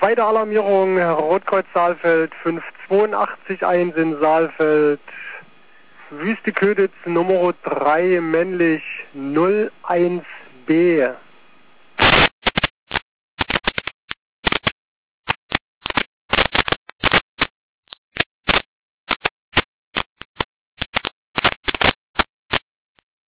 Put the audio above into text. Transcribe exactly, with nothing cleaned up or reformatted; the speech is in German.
Zweite Alarmierung, Rotkreuz Saalfeld fünf zwei acht eins in Saalfeld. Wüste Köditz Nummer drei männlich null eins B.